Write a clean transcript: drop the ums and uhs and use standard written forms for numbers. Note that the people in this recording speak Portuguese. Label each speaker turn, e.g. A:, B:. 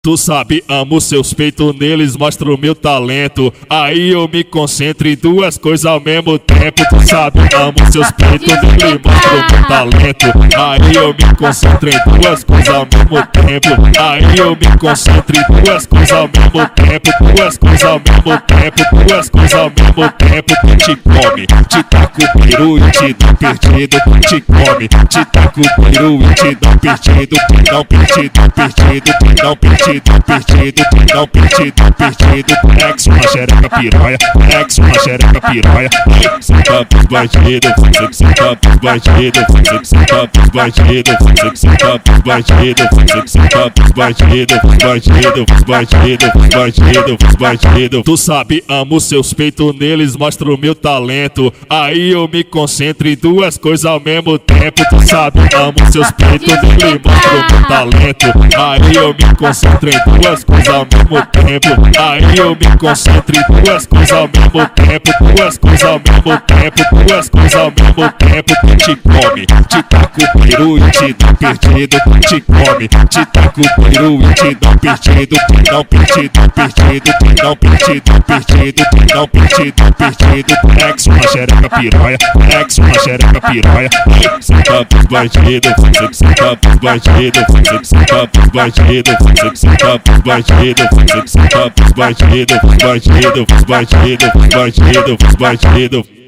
A: Tu sabe, amo seus peitos, neles mostro o meu talento. Aí eu me concentro em duas coisas ao mesmo tempo. Tu sabe, amo seus peitos, neles mostro o meu talento. Aí eu me concentro em duas coisas ao mesmo tempo. Aí eu me concentro em duas coisas ao mesmo tempo. Duas coisas ao mesmo tempo, duas coisas ao mesmo tempo. Tu te come, te taca o peru e te dá perdido. Tu te come, te taca o peru e te dá perdido. Te dá perdido, perdido, te dá perdido. Perdido, não perdido, perdido. Ex uma xereca piranha, ex uma xereca piranha. Senta pros bandidos, senta pros bandidos, senta pros bandidos, senta pros bandidos, senta pros bandidos, bandidos, bandidos, bandidos, bandidos. Tu sabe, amo seus peitos, neles mostro o meu talento. Aí eu me concentro em duas coisas ao mesmo tempo. Tu sabe, amo seus peitos, neles mostro o meu talento. Aí eu me concentro em duas coisas ao mesmo tempo. Aí eu me concentro em duas coisas ao mesmo tempo. Duas coisas ao mesmo tempo. Duas coisas ao mesmo tempo. Tu te come, te taca o peru e te dá perdido. Tu te come, te taca o peru e te dá perdido. Te dá perdido, perdido. Te dá perdido, perdido. Te dá perdido, perdido. Ex uma xereca piranha, ex uma xereca piranha. Senta pros bandidos, senta pros bandidos, senta pros bandidos, senta pros bandidos, senta pros bandidos, bandidos, bandidos, bandidos, bandidos.